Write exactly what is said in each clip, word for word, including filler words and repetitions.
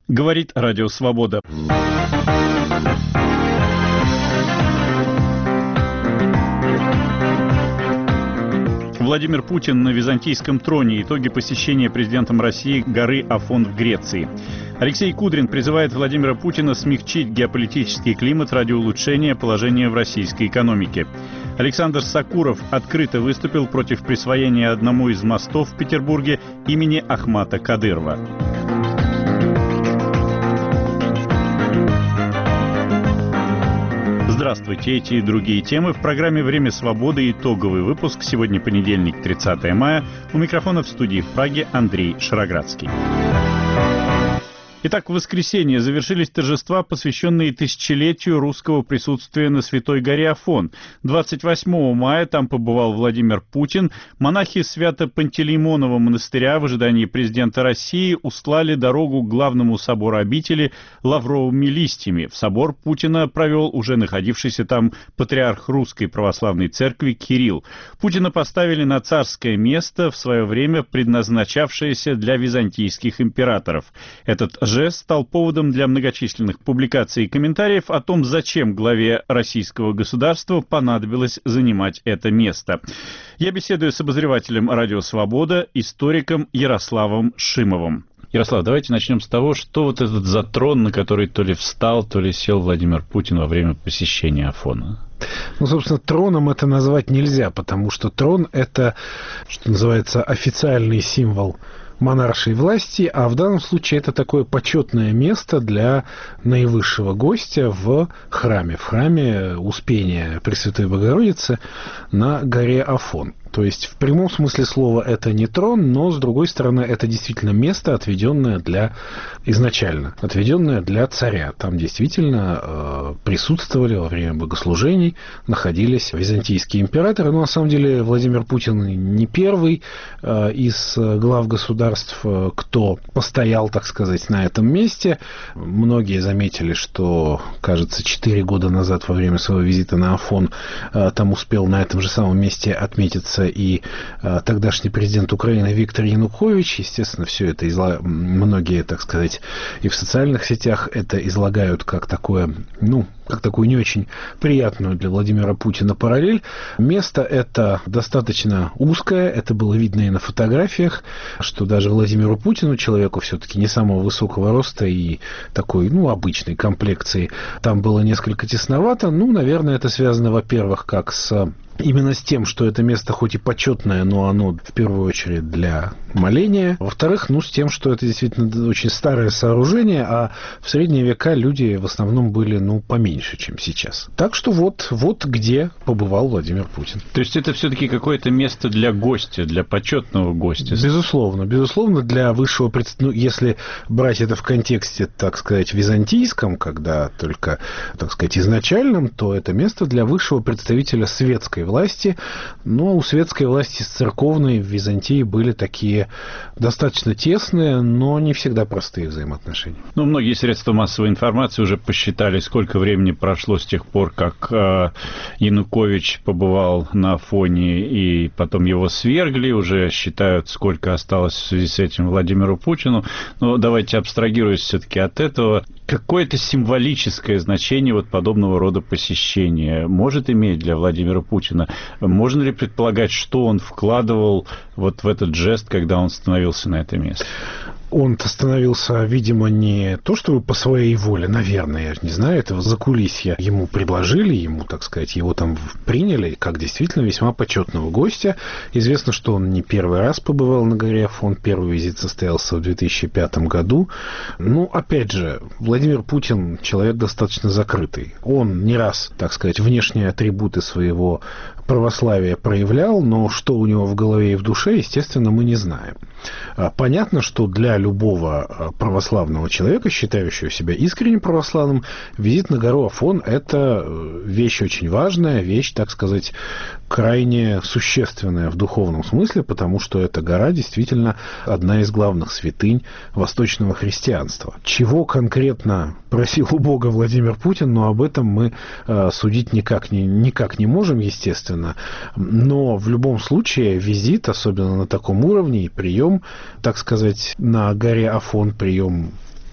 Говорит Радио Свобода. Владимир Путин на византийском троне. Итоги посещения президентом России горы Афон в Греции. Алексей Кудрин призывает Владимира Путина смягчить геополитический климат ради улучшения положения в российской экономике. Александр Сакуров открыто выступил против присвоения одному из мостов в Петербурге имени Ахмата Кадырова. Здравствуйте, эти и другие темы в программе «Время свободы». Итоговый выпуск. Сегодня понедельник, тридцатое мая. У микрофона в студии в Праге Андрей Шароградский. Итак, в воскресенье завершились торжества, посвященные тысячелетию русского присутствия на Святой горе Афон. двадцать восьмого мая там побывал Владимир Путин. Монахи Свято-Пантелеймонова монастыря в ожидании президента России устлали дорогу к главному собору обители лавровыми листьями. В собор Путина провел уже находившийся там патриарх Русской Православной Церкви Кирилл. Путина поставили на царское место, в свое время предназначавшееся для византийских императоров. Этот жест стал поводом для многочисленных публикаций и комментариев о том, зачем главе российского государства понадобилось занимать это место. Я беседую с обозревателем «Радио Свобода», историком Ярославом Шимовым. Ярослав, давайте начнем с того, что вот этот за трон, на который то ли встал, то ли сел Владимир Путин во время посещения Афона. Ну, собственно, троном это назвать нельзя, потому что трон — это, что называется, официальный символ монаршей власти, а в данном случае это такое почетное место для наивысшего гостя в храме, в храме Успения Пресвятой Богородицы на горе Афон. То есть, в прямом смысле слова, это не трон, но, с другой стороны, это действительно место, отведенное для, изначально, отведенное для царя. Там действительно э, присутствовали во время богослужений, находились византийские императоры. Но, на самом деле, Владимир Путин не первый э, из глав государств, э, кто постоял, так сказать, на этом месте. Многие заметили, что, кажется, четыре года назад, во время своего визита на Афон, э, там успел на этом же самом месте отметиться и а, тогдашний президент Украины Виктор Янукович. Естественно, все это изла... многие, так сказать, и в социальных сетях это излагают как такое, ну, как такую не очень приятную для Владимира Путина параллель. Место это достаточно узкое, это было видно и на фотографиях, что даже Владимиру Путину, человеку все-таки не самого высокого роста и такой, ну, обычной комплекции, там было несколько тесновато. Ну, наверное, это связано, во-первых, как с... именно с тем, что это место хоть и почетное, но оно в первую очередь для моления. Во-вторых, ну, с тем, что это действительно очень старое сооружение, а в средние века люди в основном были, ну, поменьше, чем сейчас. Так что вот, вот где побывал Владимир Путин. То есть это все-таки какое-то место для гостя, для почетного гостя? Безусловно. Безусловно, для высшего представителя, ну, если брать это в контексте, так сказать, византийском, когда только, так сказать, изначальном, то это место для высшего представителя светской власти. Но у светской власти с церковной в Византии были такие достаточно тесные, но не всегда простые взаимоотношения. Ну, многие средства массовой информации уже посчитали, сколько времени прошло с тех пор, как э, Янукович побывал на Афоне, и потом его свергли, уже считают, сколько осталось в связи с этим Владимиру Путину. Но давайте абстрагируясь все-таки от этого. Какое-то символическое значение вот подобного рода посещения может иметь для Владимира Путина? Можно ли предполагать, что он вкладывал вот в этот жест, когда он становился на это место? Он-то становился, видимо, не то чтобы по своей воле, наверное, я не знаю, этого закулисья ему предложили, ему, так сказать, его там приняли, как действительно весьма почетного гостя. Известно, что он не первый раз побывал на горе Афон, первый визит состоялся в две тысячи пятом году. Ну, опять же, Владимир Путин человек достаточно закрытый. Он не раз, так сказать, внешние атрибуты своего православия проявлял, но что у него в голове и в душе, естественно, мы не знаем. Понятно, что для любого православного человека, считающего себя искренне православным, визит на гору Афон – это вещь очень важная, вещь, так сказать, крайне существенная в духовном смысле, потому что эта гора действительно одна из главных святынь восточного христианства. Чего конкретно просил у Бога Владимир Путин, но об этом мы судить никак не, никак не можем, естественно. Но в любом случае визит, особенно на таком уровне, и прием, так сказать, на горе Афон, прием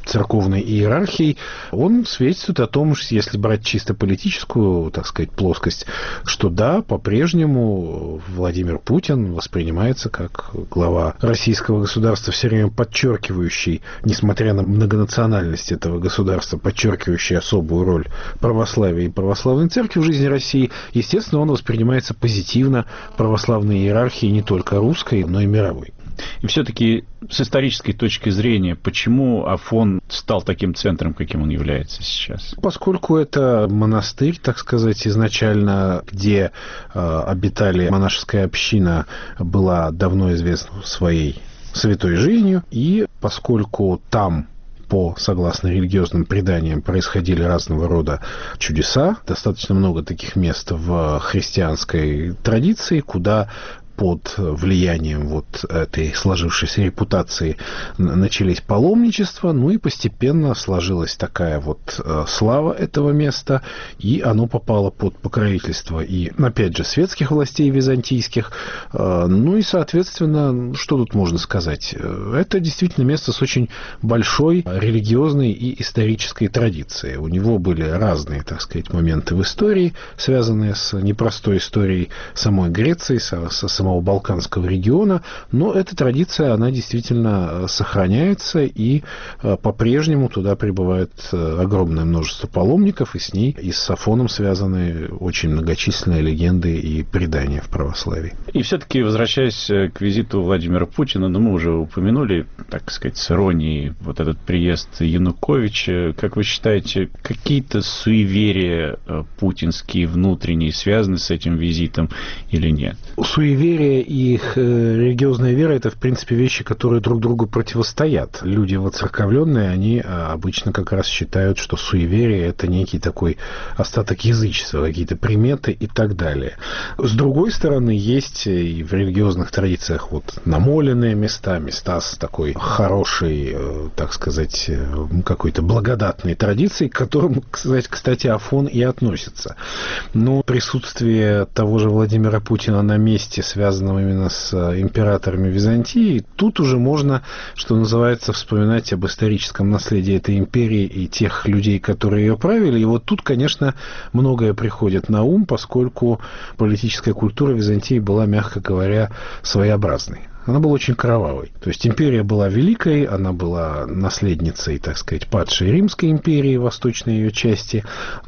церковной иерархией, он свидетельствует о том, что если брать чисто политическую, так сказать, плоскость, что да, по-прежнему Владимир Путин воспринимается как глава российского государства, все время подчеркивающий, несмотря на многонациональность этого государства, подчеркивающий особую роль православия и православной церкви в жизни России. Естественно, он воспринимается позитивно православной иерархией не только русской, но и мировой. И все-таки с исторической точки зрения, почему Афон стал таким центром, каким он является сейчас? Поскольку это монастырь, так сказать, изначально, где э, обитали монашеская община, была давно известна своей святой жизнью, и поскольку там по, согласно религиозным преданиям, происходили разного рода чудеса, достаточно много таких мест в христианской традиции, куда под влиянием вот этой сложившейся репутации начались паломничества, ну и постепенно сложилась такая вот э, слава этого места, и оно попало под покровительство и, опять же, светских властей византийских. Э, ну и, соответственно, что тут можно сказать? Это действительно место с очень большой религиозной и исторической традицией. У него были разные, так сказать, моменты в истории, связанные с непростой историей самой Греции, со, со самого Балканского региона, но эта традиция, она действительно сохраняется, и по-прежнему туда прибывает огромное множество паломников, и с ней, и с Афоном связаны очень многочисленные легенды и предания в православии. И все-таки, возвращаясь к визиту Владимира Путина, ну, мы уже упомянули, так сказать, с иронией вот этот приезд Януковича. Как вы считаете, какие-то суеверия путинские, внутренние, связаны с этим визитом или нет? Суеверия и их религиозная вера — это, в принципе, вещи, которые друг другу противостоят. Люди воцерковленные, они обычно как раз считают, что суеверие — это некий такой остаток язычества, какие-то приметы и так далее. С другой стороны, есть и в религиозных традициях вот намоленные места, места с такой хорошей, так сказать, какой-то благодатной традицией, к которым, кстати, Афон и относится. Но присутствие того же Владимира Путина на месте, связанном именно с императорами Византии, тут уже можно, что называется, вспоминать об историческом наследии этой империи и тех людей, которые ее правили. И вот тут, конечно, многое приходит на ум, поскольку политическая культура Византии была, мягко говоря, своеобразной. Она была очень кровавой. То есть империя была великой, она была наследницей, так сказать, падшей Римской империи, восточной ее части,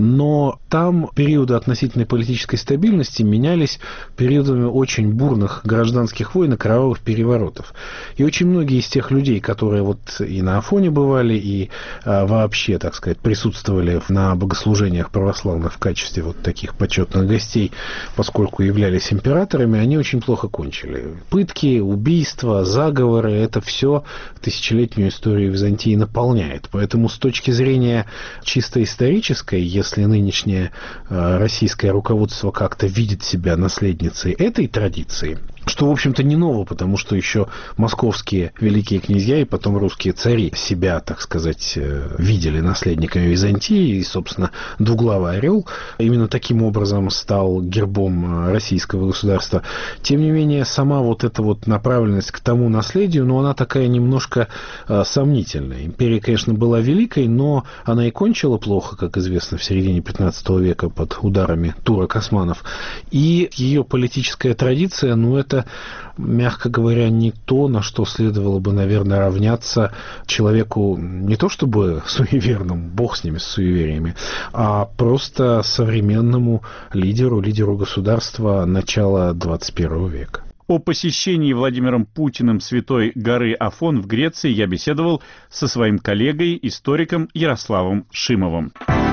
но там периоды относительной политической стабильности менялись периодами очень бурных гражданских войн и кровавых переворотов. И очень многие из тех людей, которые вот и на Афоне бывали, и а, вообще, так сказать, присутствовали на богослужениях православных в качестве вот таких почетных гостей, поскольку являлись императорами, они очень плохо кончили. Пытки, убийства, Убийства, заговоры, это все тысячелетнюю историю Византии наполняет. Поэтому с точки зрения чисто исторической, если нынешнее э, российское руководство как-то видит себя наследницей этой традиции, что, в общем-то, не ново, потому что еще московские великие князья и потом русские цари себя, так сказать, видели наследниками Византии, и, собственно, двуглавый орел именно таким образом стал гербом российского государства. Тем не менее, сама вот эта вот направленность к тому наследию, но она такая немножко э, сомнительная. Империя, конечно, была великой, но она и кончила плохо, как известно, в середине пятнадцатого века под ударами турок-османов. И ее политическая традиция, ну, это, мягко говоря, не то, на что следовало бы, наверное, равняться человеку не то чтобы суеверному, бог с ними, с суевериями, а просто современному лидеру, лидеру государства начала двадцать первого века. О посещении Владимиром Путиным Святой горы Афон в Греции я беседовал со своим коллегой, историком Ярославом Шимовым.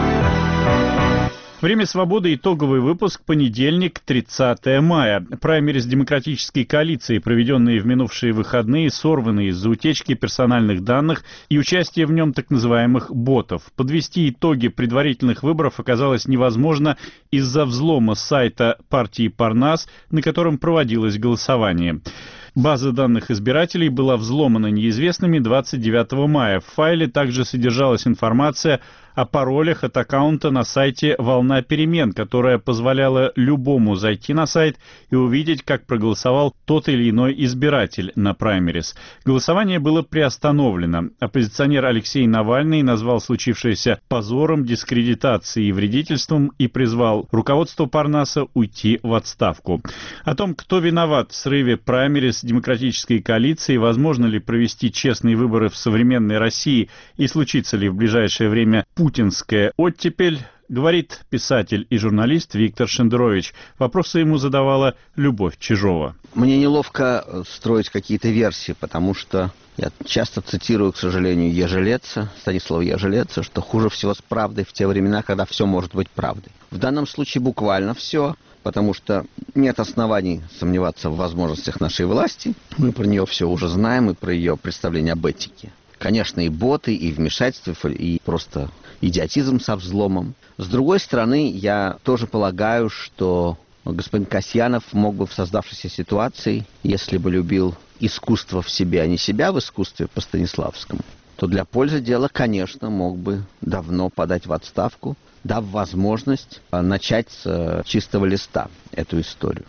Время свободы. Итоговый выпуск. Понедельник, тридцатое мая. Праймериз демократической коалиции, проведенные в минувшие выходные, сорваны из-за утечки персональных данных и участия в нем так называемых ботов. Подвести итоги предварительных выборов оказалось невозможно из-за взлома сайта партии Парнас, на котором проводилось голосование. База данных избирателей была взломана неизвестными двадцать девятого мая. В файле также содержалась информация о паролях от аккаунта на сайте «Волна перемен», которая позволяла любому зайти на сайт и увидеть, как проголосовал тот или иной избиратель на праймерис. Голосование было приостановлено. Оппозиционер Алексей Навальный назвал случившееся позором, дискредитацией и вредительством и призвал руководство Парнаса уйти в отставку. О том, кто виноват в срыве праймерис демократической коалиции, возможно ли провести честные выборы в современной России и случится ли в ближайшее время путинская оттепель, говорит писатель и журналист Виктор Шендерович. Вопросы ему задавала Любовь Чижова. Мне неловко строить какие-то версии, потому что я часто цитирую, к сожалению, Ежелеца, Станислава Ежелеца, что хуже всего с правдой в те времена, когда все может быть правдой. В данном случае буквально все, потому что нет оснований сомневаться в возможностях нашей власти. Мы про нее все уже знаем, и про ее представление об этике. Конечно, и боты, и вмешательство, и просто идиотизм со взломом. С другой стороны, я тоже полагаю, что господин Касьянов мог бы в создавшейся ситуации, если бы любил искусство в себе, а не себя в искусстве по Станиславскому, то для пользы дела, конечно, мог бы давно подать в отставку, дав возможность начать с чистого листа эту историю.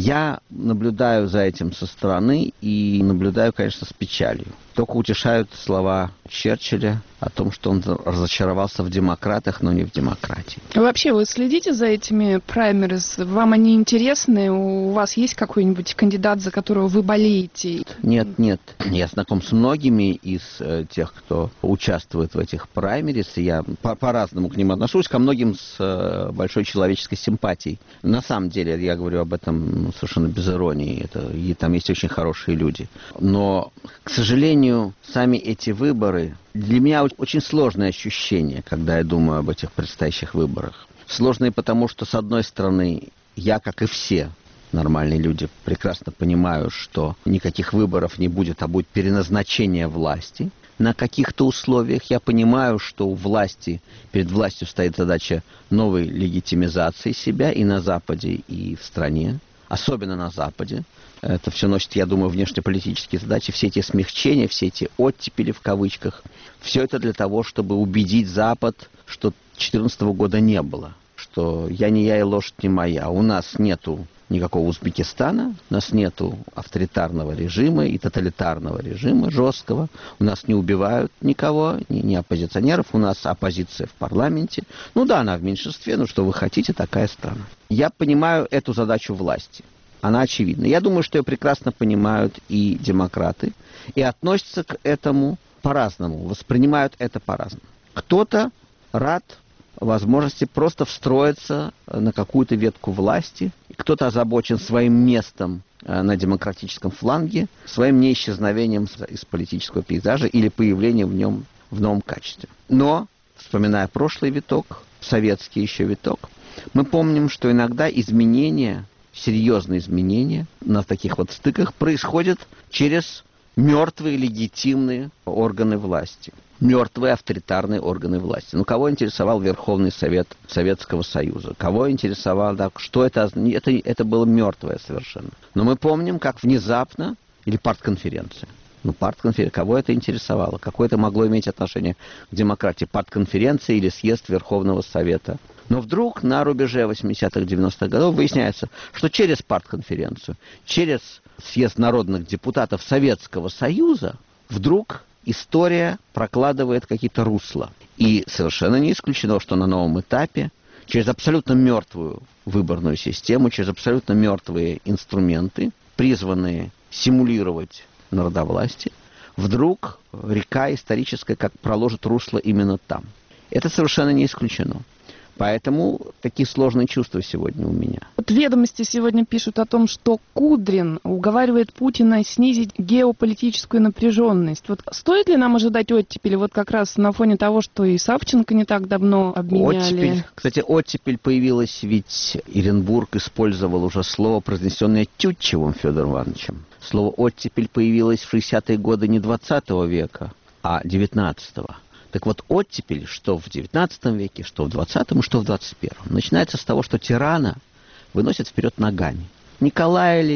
Я наблюдаю за этим со стороны и наблюдаю, конечно, с печалью. Только утешают слова Черчилля о том, что он разочаровался в демократах, но не в демократии. Вообще, вы следите за этими праймерис? Вам они интересны? У вас есть какой-нибудь кандидат, за которого вы болеете? Нет, нет. Я знаком с многими из э, тех, кто участвует в этих праймерис, и я по- по-разному к ним отношусь, ко многим с э, большой человеческой симпатией. На самом деле, я говорю об этом ну, совершенно без иронии. Это, и там есть очень хорошие люди. Но, к сожалению, сами эти выборы для меня очень сложное ощущение, когда я думаю об этих предстоящих выборах. Сложные потому, что, с одной стороны, я, как и все нормальные люди, прекрасно понимаю, что никаких выборов не будет, а будет переназначение власти на каких-то условиях. Я понимаю, что у власти, перед властью стоит задача новой легитимизации себя и на Западе, и в стране, особенно на Западе. Это все носит, я думаю, внешнеполитические задачи, все эти смягчения, все эти оттепели в кавычках. Все это для того, чтобы убедить Запад, что две тысячи четырнадцатого года не было, что я не я и лошадь не моя. У нас нету никакого Узбекистана, у нас нету авторитарного режима и тоталитарного режима жесткого. У нас не убивают никого, ни, ни оппозиционеров, у нас оппозиция в парламенте. Ну да, она в меньшинстве, но что вы хотите, такая страна. Я понимаю эту задачу власти. Она очевидна. Я думаю, что ее прекрасно понимают и демократы, и относятся к этому по-разному, воспринимают это по-разному. Кто-то рад возможности просто встроиться на какую-то ветку власти, кто-то озабочен своим местом на демократическом фланге, своим неисчезновением из политического пейзажа или появлением в нем в новом качестве. Но, вспоминая прошлый виток, советский еще виток, мы помним, что иногда изменения, серьезные изменения на таких вот стыках происходят через мертвые легитимные органы власти. Мертвые авторитарные органы власти. Ну, кого интересовал Верховный Совет Советского Союза? Кого интересовал, да, что это, это? Это было мертвое совершенно. Но мы помним, как внезапно, или партконференция. Ну, партконференция, кого это интересовало? Какое это могло иметь отношение к демократии? Партконференция или съезд Верховного Совета? Но вдруг на рубеже восьмидесятых, девяностых годов выясняется, что через партконференцию, через съезд народных депутатов Советского Союза, вдруг история прокладывает какие-то русла. И совершенно не исключено, что на новом этапе, через абсолютно мертвую выборную систему, через абсолютно мертвые инструменты, призванные симулировать народовластие, вдруг река историческая как проложит русло именно там. Это совершенно не исключено. Поэтому такие сложные чувства сегодня у меня. Вот «Ведомости» сегодня пишут о том, что Кудрин уговаривает Путина снизить геополитическую напряженность. Вот стоит ли нам ожидать оттепели вот как раз на фоне того, что и Савченко не так давно обменяли? Оттепель. Кстати, оттепель появилась, ведь Иренбург использовал уже слово, произнесенное Тютчевым Федором Ивановичем. Слово «оттепель» появилось в шестидесятые годы не двадцатого века, а девятнадцатого. Так вот, оттепель, что в девятнадцатом веке, что в двадцатом, что в двадцать первом, начинается с того, что тирана выносят вперед ногами. Николая ли,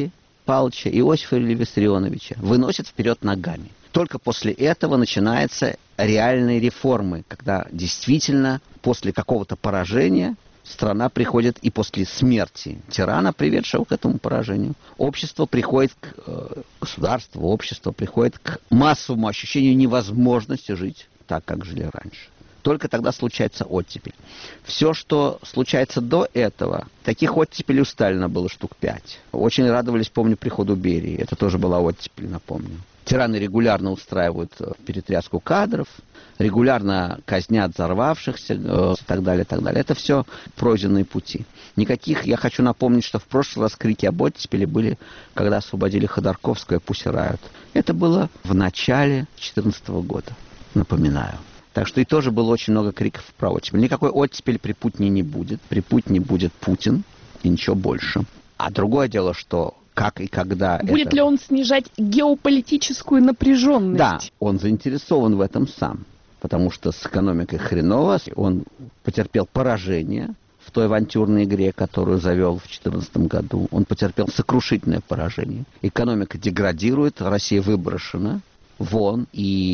Павловича, Иосифа Виссарионовича выносит вперед ногами. Только после этого начинаются реальные реформы, когда действительно после какого-то поражения страна приходит, и после смерти тирана, приведшего к этому поражению, общество приходит к э, государству, общество приходит к массовому ощущению невозможности жить так, как жили раньше. Только тогда случается оттепель. Все, что случается до этого, таких оттепелей у Сталина было штук пять. Очень радовались, помню, приходу Берии. Это тоже была оттепель, напомню. Тираны регулярно устраивают перетряску кадров, регулярно казнят взорвавшихся э, и так далее, и так далее. Это все пройденные пути. Никаких, я хочу напомнить, что в прошлый раз крики об оттепели были, когда освободили Ходорковскую и Pussy Riot. Это было в начале две тысячи четырнадцатого года, напоминаю. Так что и тоже было очень много криков про оттепель. Никакой оттепели при Путине не будет. При Путине будет Путин и ничего больше. А другое дело, что как и когда... Будет это... ли он снижать геополитическую напряженность? Да, он заинтересован в этом сам. Потому что с экономикой хреново. Он потерпел поражение в той авантюрной игре, которую завел в две тысячи четырнадцатом году. Он потерпел сокрушительное поражение. Экономика деградирует, Россия выброшена вон,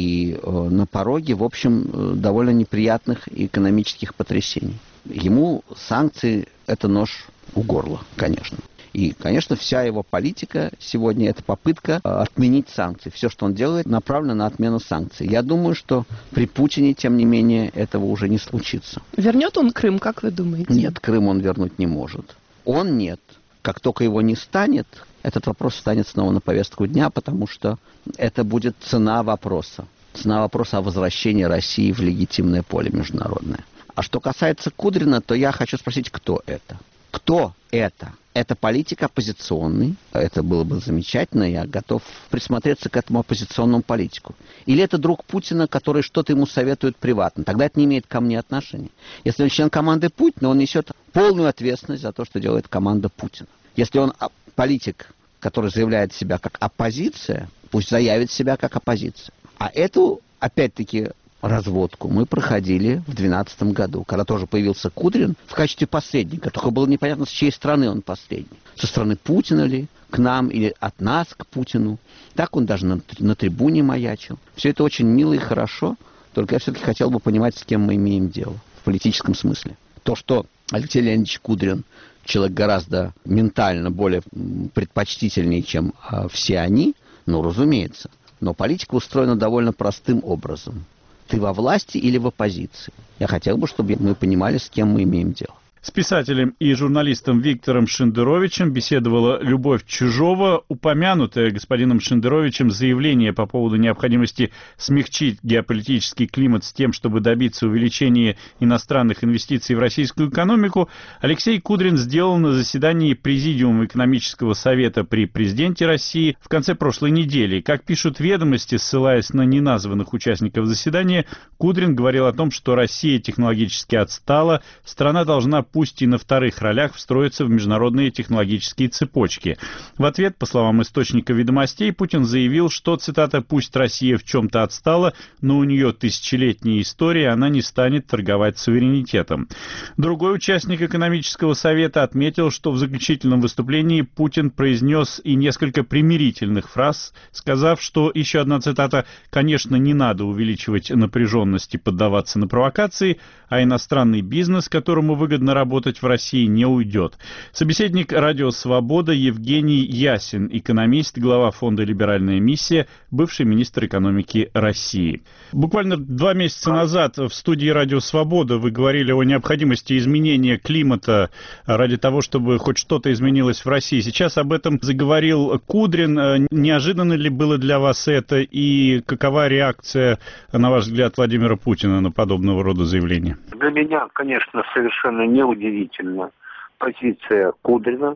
и э, на пороге, в общем, э, довольно неприятных экономических потрясений. Ему санкции – это нож у горла, конечно. И, конечно, вся его политика сегодня – это попытка э, отменить санкции. Все, что он делает, направлено на отмену санкций. Я думаю, что при Путине, тем не менее, этого уже не случится. Вернет он Крым, как вы думаете? Нет, Крым он вернуть не может. Он нет. Как только его не станет, этот вопрос станет снова на повестку дня, потому что это будет цена вопроса. Цена вопроса о возвращении России в легитимное поле международное. А что касается Кудрина, то я хочу спросить, кто это? Кто это? Это политик оппозиционный. Это было бы замечательно. Я готов присмотреться к этому оппозиционному политику. Или это друг Путина, который что-то ему советует приватно. Тогда это не имеет ко мне отношения. Если он член команды Путина, он несет полную ответственность за то, что делает команда Путина. Если он политик, который заявляет себя как оппозиция, пусть заявит себя как оппозиция. А эту, опять-таки, разводку мы проходили в две тысячи двенадцатом году, когда тоже появился Кудрин в качестве посредника. Только было непонятно, с чьей стороны он посредник. Со стороны Путина ли, к нам, или от нас к Путину. Так он даже на, на трибуне маячил. Все это очень мило и хорошо, только я все-таки хотел бы понимать, с кем мы имеем дело в политическом смысле. То, что Алексей Леонидович Кудрин человек гораздо ментально более предпочтительнее, чем э, все они, ну, разумеется. Но политика устроена довольно простым образом. Ты во власти или в оппозиции? Я хотел бы, чтобы мы понимали, с кем мы имеем дело. С писателем и журналистом Виктором Шендеровичем беседовала Любовь Чижова. Упомянутое господином Шендеровичем заявление по поводу необходимости смягчить геополитический климат с тем, чтобы добиться увеличения иностранных инвестиций в российскую экономику, Алексей Кудрин сделал на заседании Президиума экономического совета при президенте России в конце прошлой недели. Как пишут «Ведомости», ссылаясь на неназванных участников заседания, Кудрин говорил о том, что Россия технологически отстала, страна должна пусть и на вторых ролях встроиться в международные технологические цепочки. В ответ, по словам источника «Ведомостей», Путин заявил, что, цитата, «пусть Россия в чем-то отстала, но у нее тысячелетняя история, она не станет торговать суверенитетом». Другой участник экономического совета отметил, что в заключительном выступлении Путин произнес и несколько примирительных фраз, сказав, что, еще одна цитата, «конечно, не надо увеличивать напряженность и поддаваться на провокации, а иностранный бизнес, которому выгодно работать в России, не уйдет». Собеседник «Радио Свобода» Евгений Ясин, экономист, глава фонда «Либеральная миссия», бывший министр экономики России. Буквально два месяца назад в студии «Радио Свобода» вы говорили о необходимости изменения климата ради того, чтобы хоть что-то изменилось в России. Сейчас об этом заговорил Кудрин. Неожиданно ли было для вас это, и какова реакция, на ваш взгляд, Владимира Путина на подобного рода заявления? Для меня, конечно, совершенно неудивительна позиция Кудрина.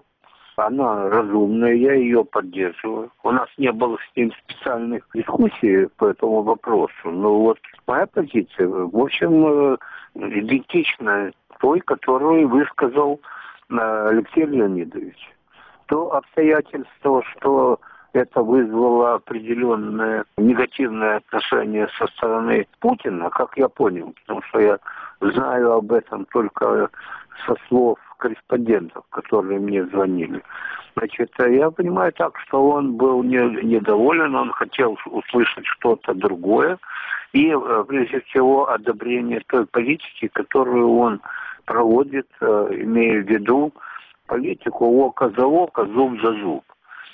Она разумная, я ее поддерживаю. У нас не было с ним специальных дискуссий по этому вопросу. Но вот моя позиция, в общем, идентична той, которую высказал Алексей Леонидович. То обстоятельство, что это вызвало определенное негативное отношение со стороны Путина, как я понял, потому что я знаю об этом только со слов корреспондентов, которые мне звонили. Значит, я понимаю так, что он был не, недоволен, он хотел услышать что-то другое. И, прежде всего, одобрение той политики, которую он проводит, имея в виду политику око за око, зуб за зуб.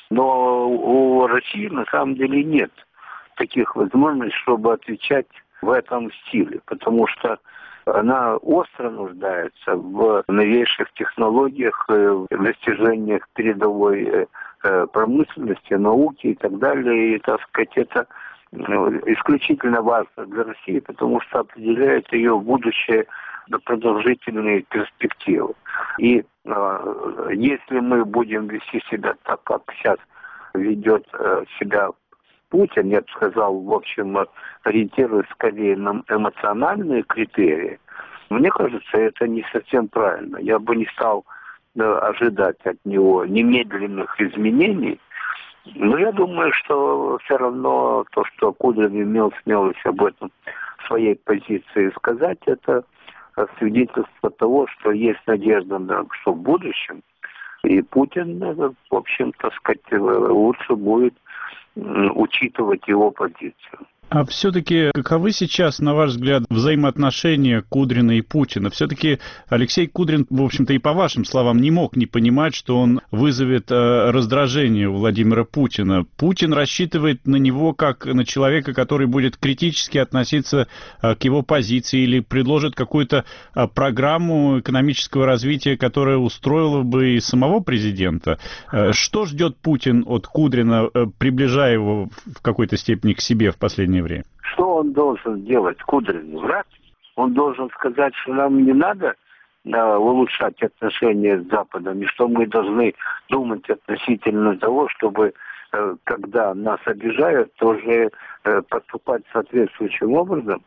Но у России на самом деле нет таких возможностей, чтобы отвечать в этом стиле, потому что она остро нуждается в новейших технологиях, в достижениях передовой промышленности, науки и так далее. И, так сказать, это исключительно важно для России, потому что определяет ее будущее на продолжительные перспективы. И э, если мы будем вести себя так, как сейчас ведет э, себя Путин, я бы сказал, в общем, ориентируясь скорее на эмоциональные критерии, мне кажется, это не совсем правильно. Я бы не стал э, ожидать от него немедленных изменений, но я думаю, что все равно то, что Кудрин имел смелость об этом в своей позиции сказать, это свидетельство того, что есть надежда, да, что в будущем и Путин, в общем, так сказать, лучше будет учитывать его позицию. А все-таки каковы сейчас, на ваш взгляд, взаимоотношения Кудрина и Путина? Все-таки Алексей Кудрин, в общем-то, и по вашим словам, не мог не понимать, что он вызовет э, раздражение у Владимира Путина. Путин рассчитывает на него как на человека, который будет критически относиться э, к его позиции или предложит какую-то э, программу экономического развития, которая устроила бы и самого президента. Э, что ждет Путин от Кудрина, э, приближая его в какой-то степени к себе в последнее время? Что он должен делать, Кудрин? Врать? Он должен сказать, что нам не надо да, улучшать отношения с Западом, и что мы должны думать относительно того, чтобы, э, когда нас обижают, тоже э, поступать соответствующим образом.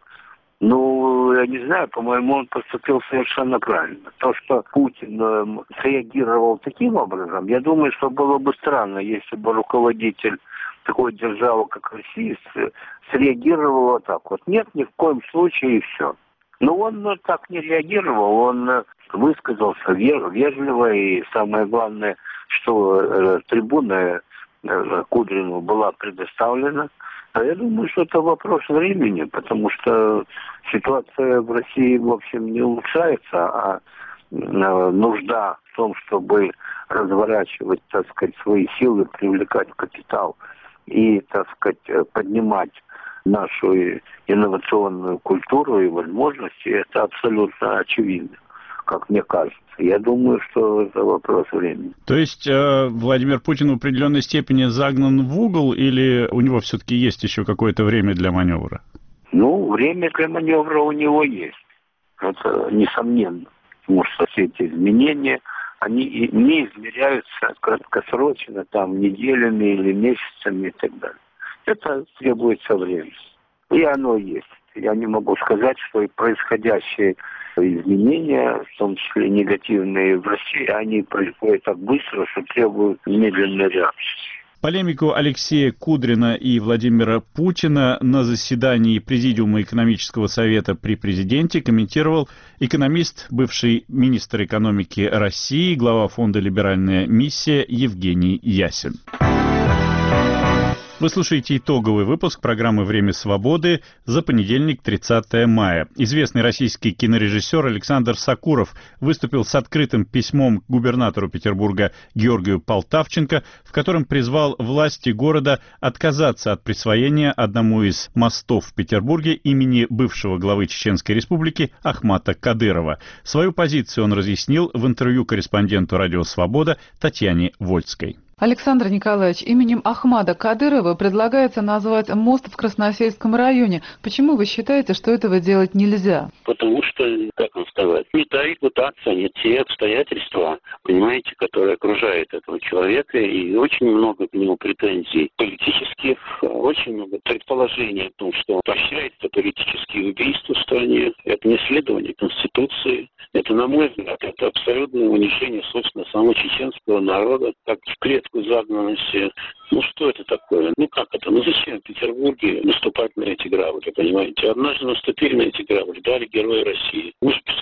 Ну, я не знаю, по-моему, он поступил совершенно правильно. То, что Путин э, среагировал таким образом, я думаю, что было бы странно, если бы руководитель такой державы, как Россия, среагировала так вот. Нет, ни в коем случае, и все. Но он ну, так не реагировал, он высказался вежливо, и самое главное, что э, трибуна э, Кудрину была предоставлена. А я думаю, что это вопрос времени, потому что ситуация в России, в общем, не улучшается, а э, нужда в том, чтобы разворачивать, так сказать, свои силы, привлекать капитал и, так сказать, поднимать нашу инновационную культуру и возможности, это абсолютно очевидно, как мне кажется. Я думаю, что это вопрос времени. То есть э, Владимир Путин в определенной степени загнан в угол, или у него все-таки есть еще какое-то время для маневра? Ну, время для маневра у него есть. Это несомненно. Потому что все эти изменения, они не измеряются краткосрочно, там, неделями или месяцами и так далее. Это требуется время. И оно есть. Я не могу сказать, что и происходящие изменения, в том числе негативные в России, они происходят так быстро, что требуют немедленной реакции. Полемику Алексея Кудрина и Владимира Путина на заседании Президиума экономического совета при президенте комментировал экономист, бывший министр экономики России, глава фонда «Либеральная миссия» Евгений Ясин. Вы слушаете итоговый выпуск программы «Время свободы» за понедельник, тридцатое мая. Известный российский кинорежиссер Александр Сакуров выступил с открытым письмом к губернатору Петербурга Георгию Полтавченко, в котором призвал власти города отказаться от присвоения одному из мостов в Петербурге имени бывшего главы Чеченской Республики Ахмата Кадырова. Свою позицию он разъяснил в интервью корреспонденту «Радио Свобода» Татьяне Вольской. Александр Николаевич, именем Ахмада Кадырова предлагается назвать мост в Красносельском районе. Почему вы считаете, что этого делать нельзя? Потому что, как вам сказать, не та репутация, не те обстоятельства, понимаете, которые окружают этого человека, и очень много к нему претензий политических, очень много предположений о том, что поощряется политические убийства в стране. Это не следование Конституции. Это, на мой взгляд, это абсолютное унижение, собственно, самого чеченского народа, как в клетку загнаны все. Ну что это такое? Ну как это? Ну зачем в Петербурге наступать на эти грабли, понимаете? Однажды наступили на эти грабли, дали Герои России. Мы же прекрасно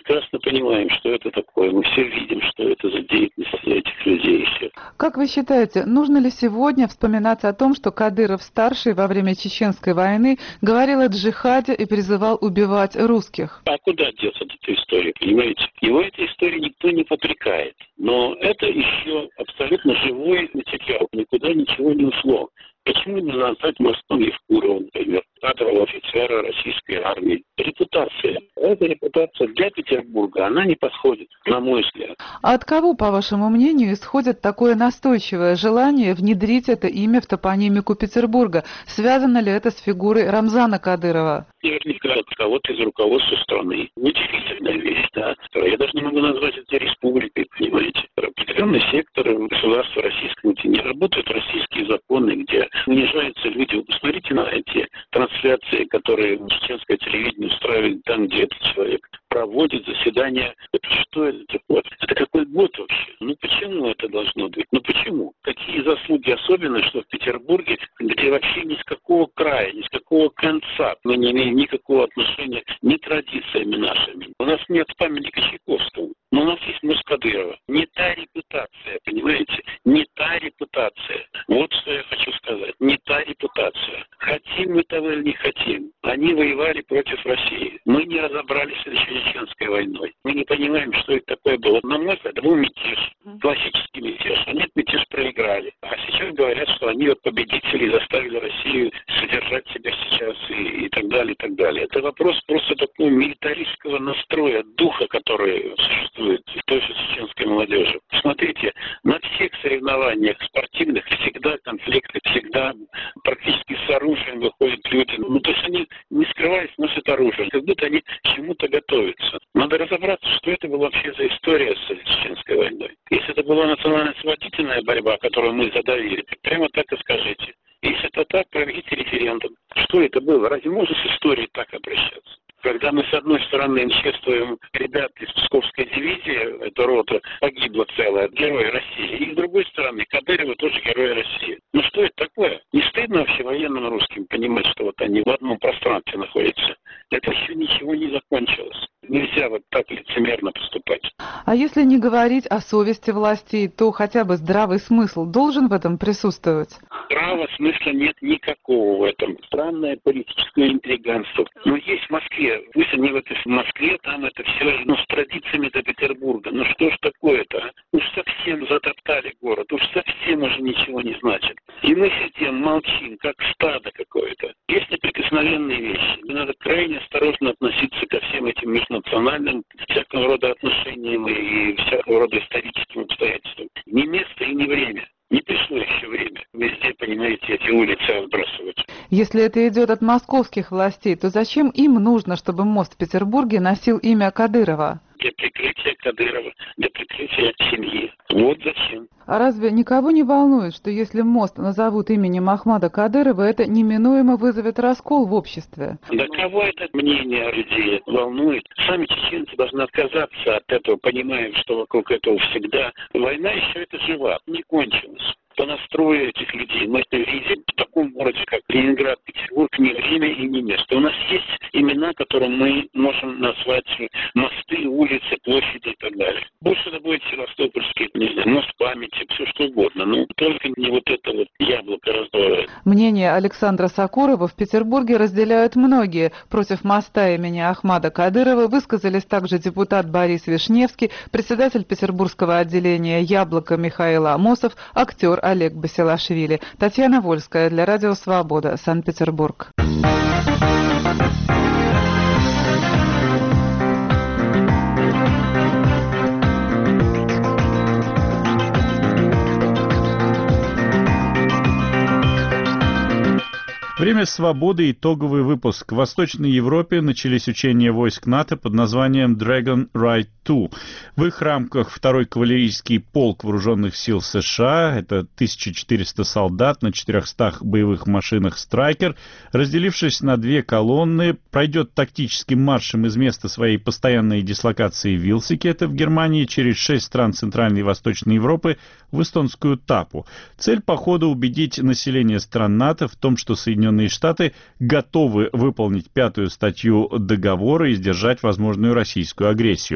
понимаем, что это такое, мы все видим, что это за деятельность этих людей. Все. Как вы считаете, нужно ли сегодня вспоминать о том, что Кадыров-старший во время Чеченской войны говорил о джихаде и призывал убивать русских? А куда деться от этой истории, понимаете? Его этой истории никто не попрекает. Но это еще абсолютно живой материал, никуда ничего не ушло. Почему не назвать мостом Евкурова, например, кадрового офицера российской армии? Репутация. Эта репутация для Петербурга, она не подходит, на мой взгляд. А от кого, по вашему мнению, исходит такое настойчивое желание внедрить это имя в топонимику Петербурга? Связано ли это с фигурой Рамзана Кадырова? Наверняка от кого-то из руководства страны. Удивительная вещь, да. Я даже не могу назвать это республикой, понимаете. Определенный сектор государства российского, где не работают российские законы, где унижаются люди. Вы посмотрите на эти трансляции, которые чеченское телевидение устраивает там, где этот человек проводит заседания. Это что это такое? Это какой год вообще? Ну почему это должно быть? Ну почему? Какие заслуги особенно, что в Петербурге, где вообще ни с какого края, ни с какого конца мы не имеем никакого отношения ни традициями нашими. У нас нет памятника Чайковскому, но у нас есть мост Кадырова. Не та репутация, понимаете? Не та репутация. Вот что я хочу сказать. Не та репутация. Хотим мы того или не хотим. Они воевали против России. Мы не разобрались с Чеченской войной. Мы не понимаем, что это такое было. На мой взгляд, это был мятеж. Классический мятеж. Они этот мятеж проиграли. А сейчас говорят, что они вот победители и заставили Россию содержать себя сейчас и, и так далее, и так далее. Это вопрос просто такого милитаристского настроя, духа, который существует в той же чеченской молодежи. Смотрите, на всех соревнованиях спортивных всегда конфликты, всегда практически с оружием выходят люди. Ну, то есть они, не скрываясь, носят оружие. Как будто они к чему-то готовятся. Надо разобраться, что это была вообще за история с Чеченской войной. Если это была национально-освободительная борьба, которую мы задавили, прямо так и скажите. Если это так, проведите референдум. Что это было? Разве можно с историей так обращаться? Когда мы, с одной стороны, чествуем ребят из Псковской дивизии, эта рота погибла целая, герои России, и с другой стороны, Кадыровы тоже герои России. Ну что это такое? Не стыдно вообще военным русским понимать, что вот они в одном пространстве находятся? Это еще ничего не закончилось. Нельзя вот так лицемерно поступать. А если не говорить о совести властей, то хотя бы здравый смысл должен в этом присутствовать? Здравого смысла нет никакого в этом. Странное политическое интриганство. Но есть в Москве. Пусть они в, этой, в Москве, там это все, ну, с традициями до Петербурга. Ну что ж такое-то, а? Уж совсем затоптали город, уж совсем уже ничего не значит. И мы сидим, молчим, как стадо какое-то. Есть неприкосновенные вещи. Надо крайне осторожно относиться ко всем этим межнациональным всякого рода отношениям и всякого рода историческим обстоятельствам. Не место и не время. Не пришло еще время везде, понимаете, эти улицы отбрасывать. Если это идет от московских властей, то зачем им нужно, чтобы мост в Петербурге носил имя Кадырова? Для прикрытия Кадырова, для прикрытия семьи. Вот зачем. А разве никого не волнует, что если мост назовут именем Ахмада Кадырова, это неминуемо вызовет раскол в обществе? Да кого это мнение людей волнует? Сами чеченцы должны отказаться от этого, понимая, что вокруг этого всегда. Война еще это жива, не кончилась. По настрою этих людей мы это видим в таком городе, как Ленинград, Петербург, не время и не место. У нас есть имена, которые мы можем назвать мосты, улицы, площади и так далее. Больше это будет Севастопольский, не знаю, мост памяти, все что угодно. Но только не вот это вот яблоко раздорое. Мнение Александра Сокурова в Петербурге разделяют многие. Против моста имени Ахмада Кадырова высказались также депутат Борис Вишневский, председатель петербургского отделения «Яблоко» Михаил Амосов, актер Олег Басилашвили. Татьяна Вольская для Радио Свобода, Санкт-Петербург. Время свободы. Итоговый выпуск. В Восточной Европе начались учения войск НАТО под названием Dragon Ride два. В их рамках второй кавалерийский полк вооруженных сил США, это тысяча четыреста солдат на четырехстах боевых машинах «Страйкер», разделившись на две колонны, пройдет тактическим маршем из места своей постоянной дислокации в Вилсике, это в Германии, через шесть стран Центральной и Восточной Европы в эстонскую Тапу. Цель похода — убедить население стран НАТО в том, что Соединенные Штаты готовы выполнить пятую статью договора и сдержать возможную российскую агрессию.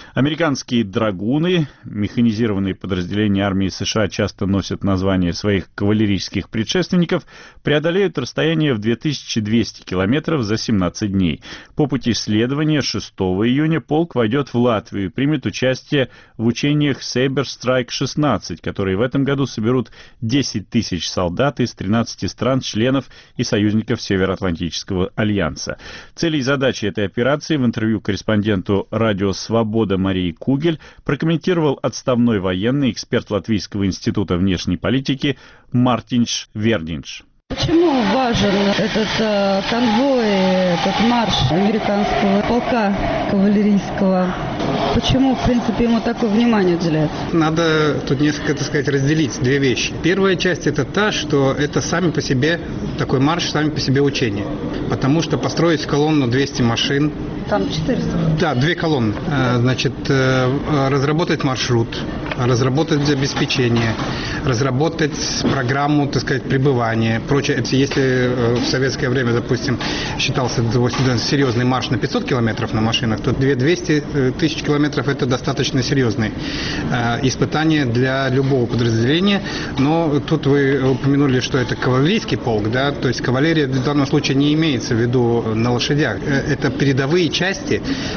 Американские драгуны, механизированные подразделения армии США, часто носят название своих кавалерийских предшественников, преодолеют расстояние в две тысячи двести километров за семнадцать дней. По пути следования шестого июня полк войдет в Латвию и примет участие в учениях Saber Strike шестнадцать, которые в этом году соберут десять тысяч солдат из тринадцати стран, членов и союзников Североатлантического альянса. Цели и задачи этой операции в интервью корреспонденту «Радио Свобода» Марии Кугель прокомментировал отставной военный эксперт Латвийского института внешней политики Мартинш Вердинш. Почему важен этот э, конвой, этот марш американского полка кавалерийского? Почему, в принципе, ему такое внимание уделяется? Надо тут несколько, так сказать, разделить две вещи. Первая часть – это та, что это сами по себе, такой марш, сами по себе учения. Потому что построить колонну двести машин. Там четыреста. Да, две колонны. Значит, разработать маршрут, разработать обеспечение, разработать программу, так сказать, пребывания, прочее. Если в советское время, допустим, считался серьезный марш на пятьсот километров на машинах, то двести тысяч километров – это достаточно серьезные испытания для любого подразделения. Но тут вы упомянули, что это кавалерийский полк, да, то есть кавалерия в данном случае не имеется в виду на лошадях. Это передовые части,